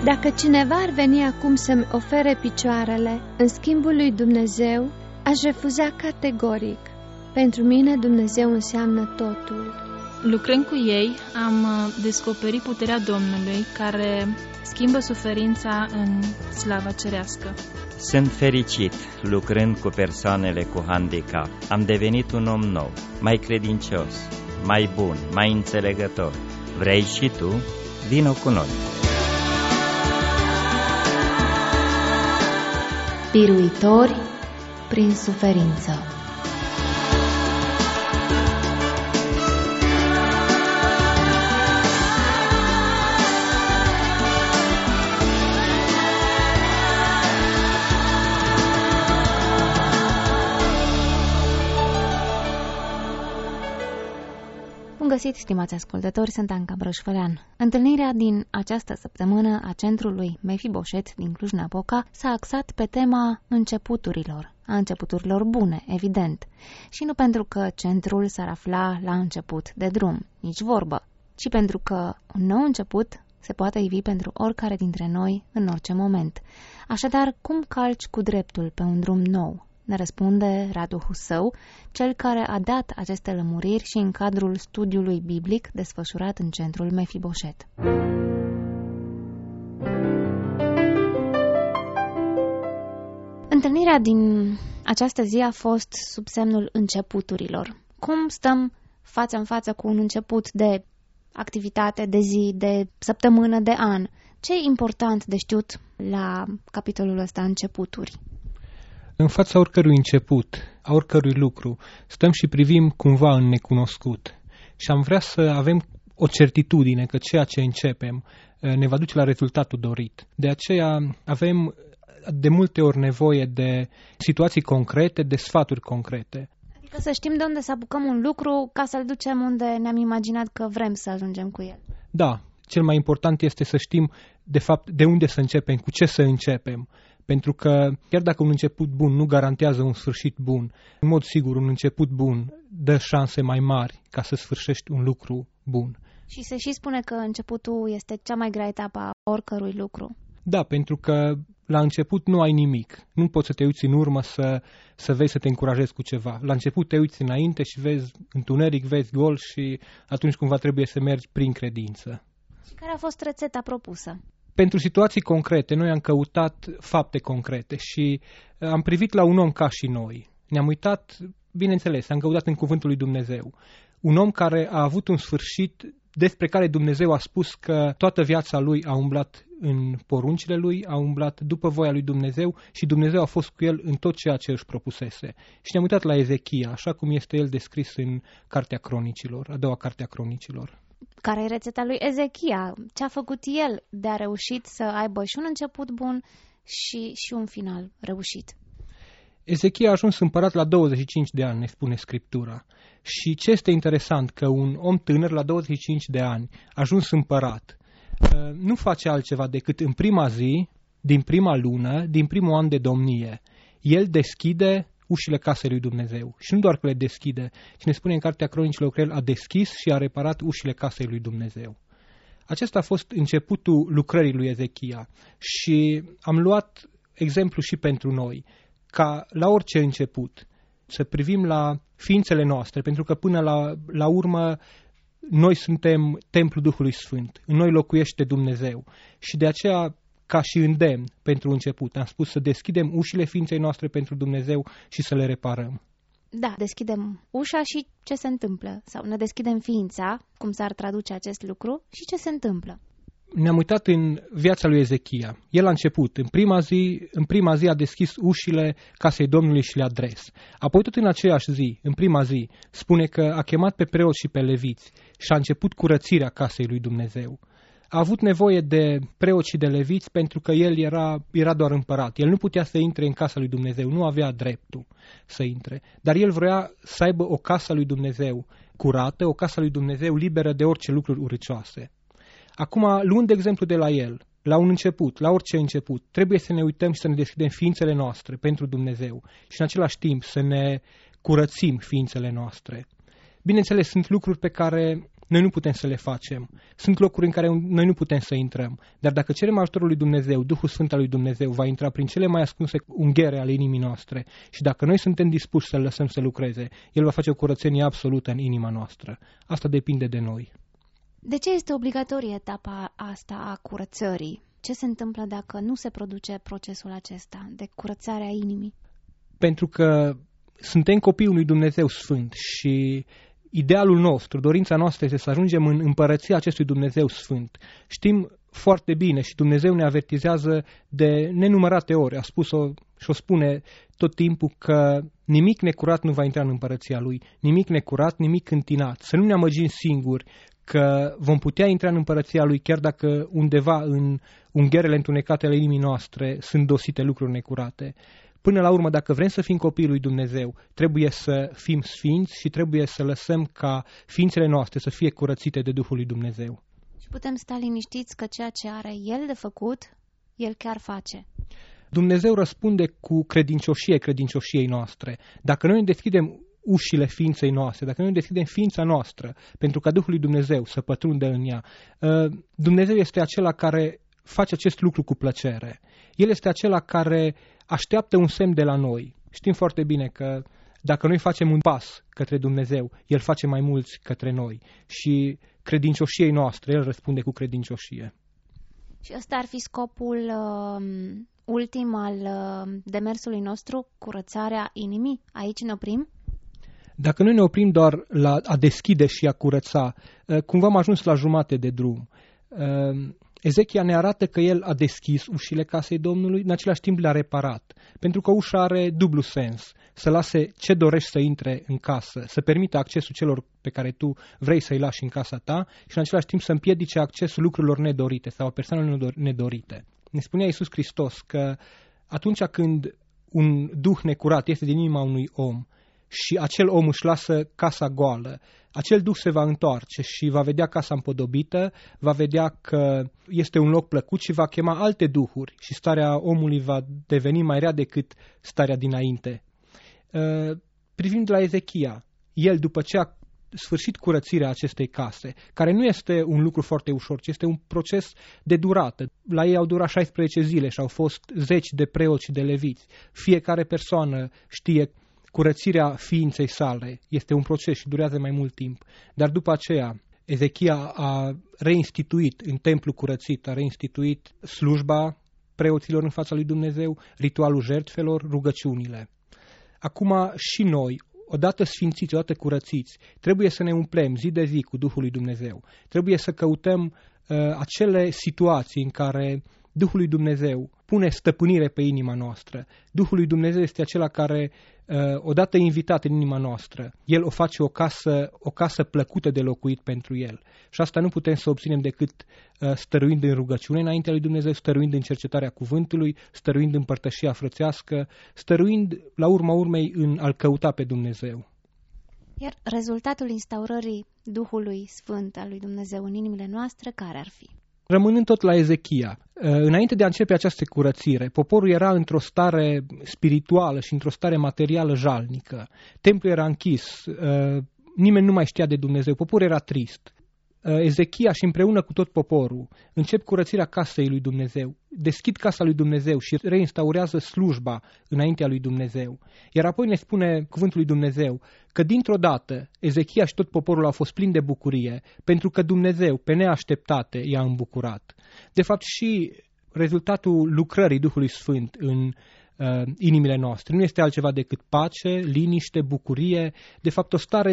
Dacă cineva ar veni acum să-mi ofere picioarele în schimbul lui Dumnezeu, aș refuza categoric. Pentru mine Dumnezeu înseamnă totul. Lucrând cu ei, am descoperit puterea Domnului care schimbă suferința în slava cerească. Sunt fericit lucrând cu persoanele cu handicap. Am devenit un om nou, mai credincios, mai bun, mai înțelegător. Vrei și tu? Vino cu noi! Biruitori prin suferință. Bun găsit, stimați ascultători, sunt Anca Brășfălean. Întâlnirea din această săptămână a centrului Mefiboset din Cluj-Napoca s-a axat pe tema începuturilor, a începuturilor bune, evident, și nu pentru că centrul s-ar afla la început de drum, nici vorbă, ci pentru că un nou început se poate ivi pentru oricare dintre noi în orice moment. Așadar, cum calci cu dreptul pe un drum nou? Ne răspunde Radu Husău, cel care a dat aceste lămuriri și în cadrul studiului biblic desfășurat în centrul Mefiboset. Întâlnirea din această zi a fost sub semnul începuturilor. Cum stăm față în față cu un început de activitate, de zi, de săptămână, de an? Ce e important de știut la capitolul ăsta, începuturi? În fața oricărui început, a oricărui lucru, stăm și privim cumva în necunoscut. Și am vrea să avem o certitudine că ceea ce începem ne va duce la rezultatul dorit. De aceea avem de multe ori nevoie de situații concrete, de sfaturi concrete. Adică să știm de unde să apucăm un lucru ca să-l ducem unde ne-am imaginat că vrem să ajungem cu el. Da, cel mai important este să știm de fapt de unde să începem, cu ce să începem. Pentru că chiar dacă un început bun nu garantează un sfârșit bun, în mod sigur un început bun dă șanse mai mari ca să sfârșești un lucru bun. Și se și spune că începutul este cea mai grea etapă a oricărui lucru. Da, pentru că la început nu ai nimic. Nu poți să te uiți în urmă să vezi să te încurajezi cu ceva. La început te uiți înainte și vezi întuneric, vezi gol și atunci cumva trebuie să mergi prin credință. Și care a fost rețeta propusă? Pentru situații concrete, noi am căutat fapte concrete și am privit la un om ca și noi. Ne-am uitat, bineînțeles, am căutat în cuvântul lui Dumnezeu. Un om care a avut un sfârșit despre care Dumnezeu a spus că toată viața lui a umblat în poruncile lui, a umblat după voia lui Dumnezeu și Dumnezeu a fost cu el în tot ceea ce își propusese. Și ne-am uitat la Ezechia, așa cum este el descris în Cartea Cronicilor, a doua Cartea Cronicilor. Care e rețeta lui Ezechia? Ce a făcut el de a reușit să aibă și un început bun și un final reușit? Ezechia a ajuns împărat la 25 de ani, ne spune Scriptura. Și ce este interesant, că un om tânăr la 25 de ani a ajuns împărat, nu face altceva decât în prima zi, din prima lună, din primul an de domnie, el deschide ușile casei lui Dumnezeu. Și nu doar că le deschide, ci ne spune în Cartea Cronicilor că el a deschis și a reparat ușile casei lui Dumnezeu. Acesta a fost începutul lucrării lui Ezechia și am luat exemplu și pentru noi, ca la orice început să privim la ființele noastre, pentru că până la urmă noi suntem templul Duhului Sfânt, în noi locuiește Dumnezeu și de aceea, ca și îndemn pentru început, am spus să deschidem ușile ființei noastre pentru Dumnezeu și să le reparăm. Da, deschidem ușa și ce se întâmplă? Sau ne deschidem ființa, cum s-ar traduce acest lucru, și ce se întâmplă? Ne-am uitat în viața lui Ezechia. El a început, în prima zi a deschis ușile casei Domnului și le-a adres. Apoi tot în aceeași zi, în prima zi, spune că a chemat pe preoți și pe leviți și a început curățirea casei lui Dumnezeu. A avut nevoie de preoți și de leviți pentru că el era doar împărat. El nu putea să intre în casa lui Dumnezeu, nu avea dreptul să intre. Dar el vrea să aibă o casă lui Dumnezeu curată, o casă lui Dumnezeu liberă de orice lucruri urâcioase. Acum, luând de exemplu de la el, la un început, la orice început, trebuie să ne uităm și să ne deschidem ființele noastre pentru Dumnezeu și în același timp să ne curățim ființele noastre. Bineînțeles, sunt lucruri pe care noi nu putem să le facem. Sunt locuri în care noi nu putem să intrăm. Dar dacă cerem ajutorul lui Dumnezeu, Duhul Sfânt al lui Dumnezeu va intra prin cele mai ascunse unghiere ale inimii noastre și dacă noi suntem dispuși să-L lăsăm să lucreze, El va face o curățenie absolută în inima noastră. Asta depinde de noi. De ce este obligatorie etapa asta a curățării? Ce se întâmplă dacă nu se produce procesul acesta de curățare a inimii? Pentru că suntem copiii unui Dumnezeu Sfânt și idealul nostru, dorința noastră este să ajungem în împărăția acestui Dumnezeu Sfânt. Știm foarte bine și Dumnezeu ne avertizează de nenumărate ori. A spus-o și o spune tot timpul că nimic necurat nu va intra în împărăția Lui. Nimic necurat, nimic întinat. Să nu ne amăgim singuri că vom putea intra în împărăția Lui chiar dacă undeva în ungherele întunecate ale inimii noastre sunt dosite lucruri necurate. Până la urmă, dacă vrem să fim copiii lui Dumnezeu, trebuie să fim sfinți și trebuie să lăsăm ca ființele noastre să fie curățite de Duhul lui Dumnezeu. Și putem sta liniștiți că ceea ce are El de făcut, El chiar face. Dumnezeu răspunde cu credincioșiei noastre. Dacă noi ne deschidem ușile ființei noastre, dacă noi ne deschidem ființa noastră pentru ca Duhul lui Dumnezeu să pătrundă în ea, Dumnezeu este acela care face acest lucru cu plăcere. El este acela care așteaptă un semn de la noi. Știm foarte bine că dacă noi facem un pas către Dumnezeu, El face mai mulți către noi și credincioșiei noastre, El răspunde cu credincioșie. Și ăsta ar fi scopul ultim al demersului nostru, curățarea inimii? Aici ne oprim? Dacă noi ne oprim doar la a deschide și a curăța, cumva am ajuns la jumate de drum. Ezechia ne arată că el a deschis ușile casei Domnului, în același timp le-a reparat, pentru că ușa are dublu sens, să lase ce dorești să intre în casă, să permită accesul celor pe care tu vrei să-i lași în casa ta și în același timp să împiedice accesul lucrurilor nedorite sau a persoanelor nedorite. Ne spunea Iisus Hristos că atunci când un duh necurat este din inima unui om și acel om își lasă casa goală, acel duh se va întoarce și va vedea casa împodobită, va vedea că este un loc plăcut și va chema alte duhuri și starea omului va deveni mai rea decât starea dinainte. Privind la Ezechia, el după ce a sfârșit curățirea acestei case, care nu este un lucru foarte ușor, ci este un proces de durată. La ei au durat 16 zile și au fost 10 de preoți și de leviți. Fiecare persoană știe curățirea ființei sale este un proces și durează mai mult timp. Dar după aceea, Ezechia a reinstituit în templu curățit, a reinstituit slujba preoților în fața lui Dumnezeu, ritualul jertfelor, rugăciunile. Acum și noi, odată sfințiți, odată curățiți, trebuie să ne umplem zi de zi cu Duhul lui Dumnezeu. Trebuie să căutăm acele situații în care Duhul lui Dumnezeu pune stăpânire pe inima noastră. Duhul lui Dumnezeu este acela care, odată invitat în inima noastră, El o face o casă plăcută de locuit pentru El. Și asta nu putem să obținem decât stăruind în rugăciune înaintea lui Dumnezeu, stăruind în cercetarea cuvântului, stăruind în părtășia frățească, stăruind la urma urmei în a-L căuta pe Dumnezeu. Iar rezultatul instaurării Duhului Sfânt al lui Dumnezeu în inimile noastre, care ar fi? Rămânând tot la Ezechia, înainte de a începe această curățire, poporul era într-o stare spirituală și într-o stare materială jalnică. Templul era închis, nimeni nu mai știa de Dumnezeu, poporul era trist. Ezechia și împreună cu tot poporul încep curățirea casei lui Dumnezeu, deschid casa lui Dumnezeu și reinstaurează slujba înaintea lui Dumnezeu. Iar apoi ne spune cuvântul lui Dumnezeu că dintr-o dată Ezechia și tot poporul au fost plini de bucurie pentru că Dumnezeu, pe neașteptate, i-a îmbucurat. De fapt și rezultatul lucrării Duhului Sfânt în inimile noastre nu este altceva decât pace, liniște, bucurie, de fapt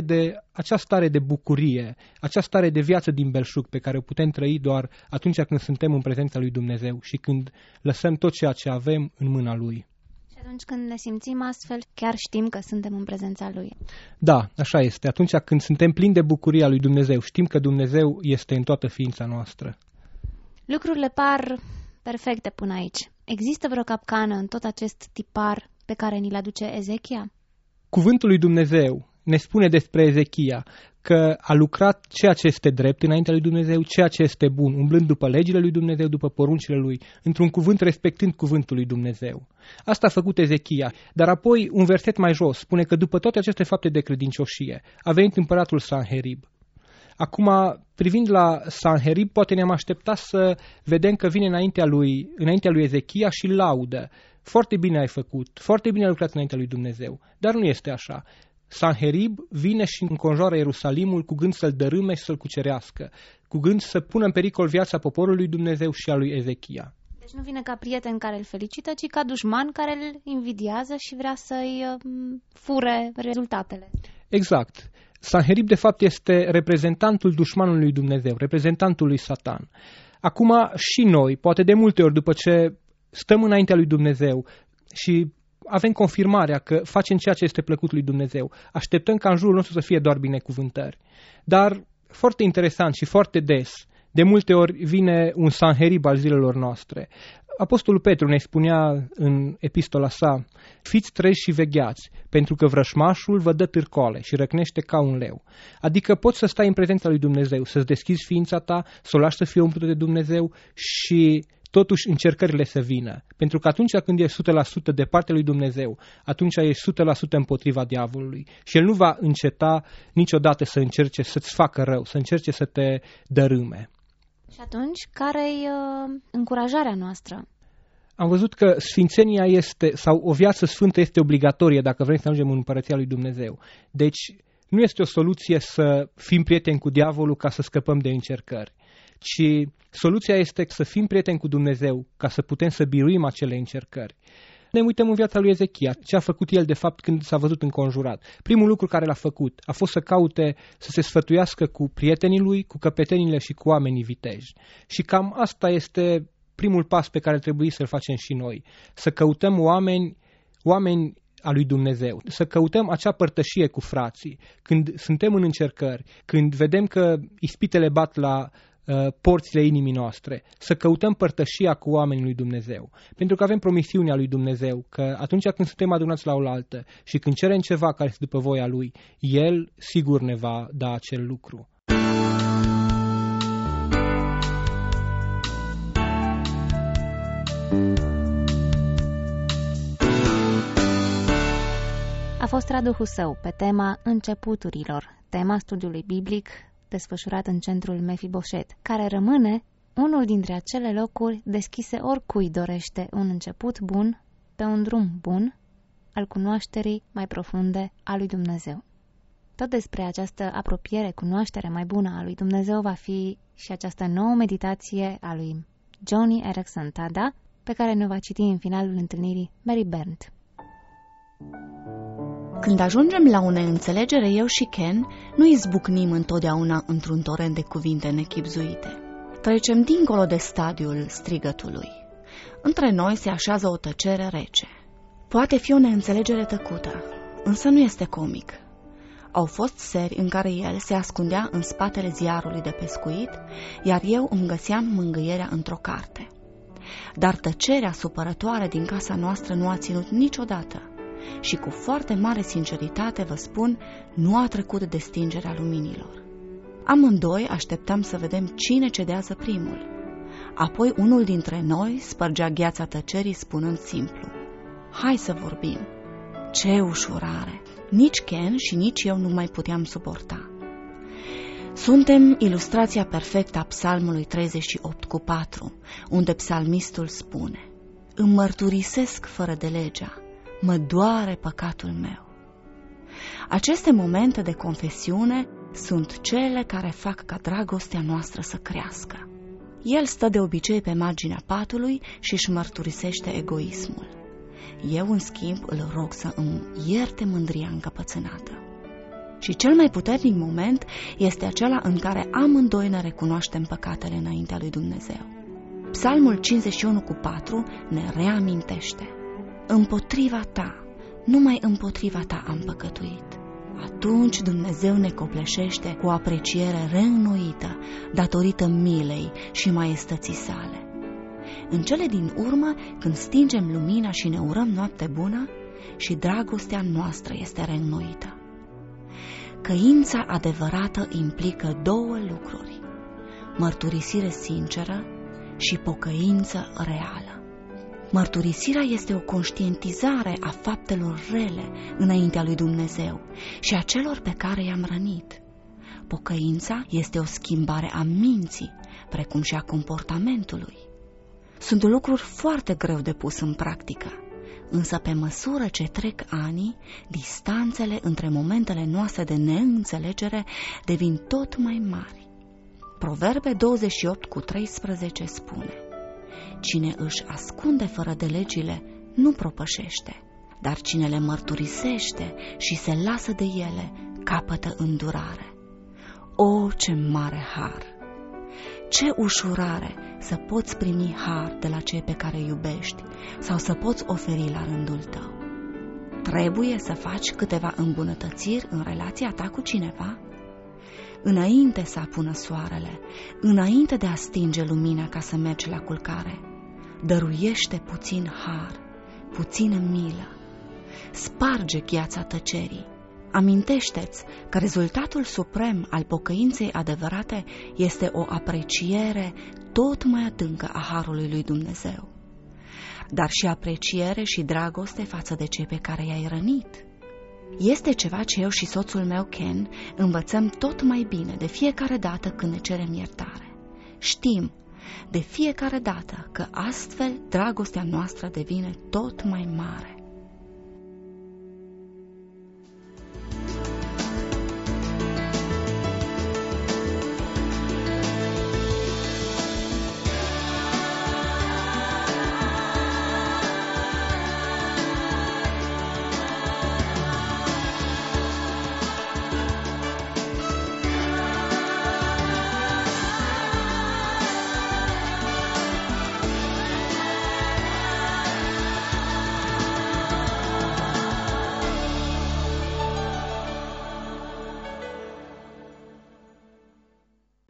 acea stare de bucurie, acea stare de viață din belșug pe care o putem trăi doar atunci când suntem în prezența lui Dumnezeu și când lăsăm tot ceea ce avem în mâna Lui. Și atunci când ne simțim astfel, chiar știm că suntem în prezența Lui. Da, așa este. Atunci când suntem plini de bucuria lui Dumnezeu, știm că Dumnezeu este în toată ființa noastră. Lucrurile par perfecte până aici. Există vreo capcană în tot acest tipar pe care ni-l aduce Ezechia? Cuvântul lui Dumnezeu ne spune despre Ezechia că a lucrat ceea ce este drept înaintea lui Dumnezeu, ceea ce este bun, umblând după legile lui Dumnezeu, după poruncile lui, într-un cuvânt respectând cuvântul lui Dumnezeu. Asta a făcut Ezechia, dar apoi un verset mai jos spune că după toate aceste fapte de credincioșie a venit împăratul Sanherib. Acum, privind la Sanherib, poate ne-am așteptat să vedem că vine înaintea lui Ezechia și laudă. Foarte bine ai făcut, foarte bine ai lucrat înaintea lui Dumnezeu, dar nu este așa. Sanherib vine și înconjoară Ierusalimul cu gând să-l dărâme și să-l cucerească, cu gând să pună în pericol viața poporului lui Dumnezeu și a lui Ezechia. Deci nu vine ca prieten care îl felicită, ci ca dușman care îl invidiază și vrea să-i fure rezultatele. Exact. Sanherib, de fapt, este reprezentantul dușmanului lui Dumnezeu, reprezentantul lui Satan. Acum și noi, poate de multe ori, după ce stăm înaintea lui Dumnezeu și avem confirmarea că facem ceea ce este plăcut lui Dumnezeu, așteptăm ca în jurul nostru să fie doar binecuvântări. Dar, foarte interesant și foarte des, de multe ori vine un Sanherib al zilelor noastre. Apostolul Petru ne spunea în epistola sa: fiți treji și vegheați, pentru că vrășmașul vă dă târcoale și răcnește ca un leu. Adică poți să stai în prezența lui Dumnezeu, să-ți deschizi ființa ta, să o lași să fie umplută de Dumnezeu și totuși încercările să vină. Pentru că atunci când ești 100% de partea lui Dumnezeu, atunci ești 100% împotriva diavolului. Și el nu va înceta niciodată să încerce să-ți facă rău, să încerce să te dărâme. Și atunci, care-i încurajarea noastră? Am văzut că sfințenia este, sau o viață sfântă este obligatorie dacă vrem să ajungem în împărăția lui Dumnezeu. Deci nu este o soluție să fim prieteni cu diavolul ca să scăpăm de încercări, ci soluția este să fim prieteni cu Dumnezeu ca să putem să biruim acele încercări. Ne uităm în viața lui Ezechia, ce a făcut el de fapt când s-a văzut înconjurat. Primul lucru care l-a făcut a fost să caute să se sfătuiască cu prietenii lui, cu căpetenile și cu oamenii viteji. Și cam asta este primul pas pe care trebuie să-l facem și noi. Să căutăm oameni a lui Dumnezeu, să căutăm acea părtășie cu frații. Când suntem în încercări, când vedem că ispitele bat la porțile inimii noastre, să căutăm părtășia cu oamenii lui Dumnezeu. Pentru că avem promisiunea lui Dumnezeu că atunci când suntem adunați la oaltă și când cerem ceva care este după voia lui, El sigur ne va da acel lucru. A fost Radu Husău pe tema începuturilor, tema studiului biblic desfășurat în centrul Mefiboset, care rămâne unul dintre acele locuri deschise oricui dorește un început bun, pe un drum bun, al cunoașterii mai profunde a lui Dumnezeu. Tot despre această apropiere, cunoaștere mai bună a lui Dumnezeu va fi și această nouă meditație a lui Joni Eareckson Tada, pe care ne va citi în finalul întâlnirii Mary Berndt. Când ajungem la o neînțelegere, eu și Ken nu izbucnim întotdeauna într-un torent de cuvinte nechibzuite. Trecem dincolo de stadiul strigătului. Între noi se așează o tăcere rece. Poate fi o neînțelegere tăcută, însă nu este comic. Au fost seri în care el se ascundea în spatele ziarului de pescuit, iar eu îmi găseam mângâierea într-o carte. Dar tăcerea supărătoare din casa noastră nu a ținut niciodată. Și cu foarte mare sinceritate vă spun, nu a trecut de stingerea luminilor. Amândoi așteptam să vedem cine cedează primul. Apoi unul dintre noi spărgea gheața tăcerii spunând simplu: hai să vorbim. Ce ușurare! Nici Ken și nici eu nu mai puteam suporta. Suntem ilustrația perfectă a Psalmului 38:4, unde psalmistul spune: îmi mărturisesc fără de legea, mă doare păcatul meu. Aceste momente de confesiune sunt cele care fac ca dragostea noastră să crească. El stă de obicei pe marginea patului și își mărturisește egoismul. Eu, în schimb, îl rog să îmi ierte mândria încăpățânată. Și cel mai puternic moment este acela în care amândoi ne recunoaștem păcatele înaintea lui Dumnezeu. Psalmul 51:4 ne reamintește: împotriva ta, numai împotriva ta am păcătuit. Atunci Dumnezeu ne copleșește cu o apreciere reînnoită datorită milei și maiestății sale. În cele din urmă, când stingem lumina și ne urăm noapte bună, și dragostea noastră este reînnoită. Căința adevărată implică două lucruri: mărturisire sinceră și pocăință reală. Mărturisirea este o conștientizare a faptelor rele înaintea lui Dumnezeu și a celor pe care i-am rănit. Pocăința este o schimbare a minții, precum și a comportamentului. Sunt lucruri foarte greu de pus în practică, însă pe măsură ce trec ani, distanțele între momentele noastre de neînțelegere devin tot mai mari. Proverbe 28:13 spune: cine își ascunde fără de legile nu propășește, dar cine le mărturisește și se lasă de ele capătă îndurare. O, ce mare har! Ce ușurare să poți primi har de la cei pe care îi iubești sau să poți oferi la rândul tău. Trebuie să faci câteva îmbunătățiri în relația ta cu cineva? Înainte să apună soarele, înainte de a stinge lumina ca să mergi la culcare, dăruiește puțin har, puțină milă. Sparge gheața tăcerii. Amintește-ți că rezultatul suprem al pocăinței adevărate este o apreciere tot mai adâncă a harului lui Dumnezeu, dar și apreciere și dragoste față de cei pe care i-ai rănit. Este ceva ce eu și soțul meu, Ken, învățăm tot mai bine de fiecare dată când ne cerem iertare. Știm de fiecare dată că astfel dragostea noastră devine tot mai mare.